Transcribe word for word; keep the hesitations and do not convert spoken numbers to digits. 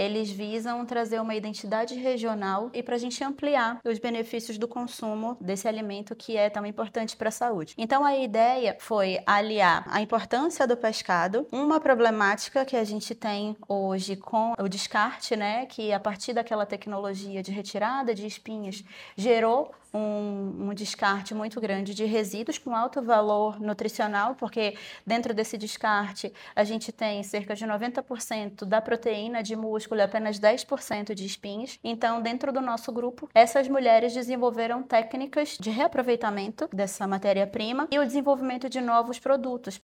eles visam trazer uma identidade regional e para a gente ampliar os benefícios do consumo desse alimento que é tão importante para a saúde. Então a ideia foi aliar a importância do pescado, uma problemática que a gente tem hoje com o descarte, né, que a partir daquela tecnologia de retirada de espinhos gerou Um, um descarte muito grande de resíduos com alto valor nutricional, porque dentro desse descarte a gente tem cerca de noventa por cento da proteína de músculo e apenas dez por cento de espinhos. Então, dentro do nosso grupo, essas mulheres desenvolveram técnicas de reaproveitamento dessa matéria-prima e o desenvolvimento de novos produtos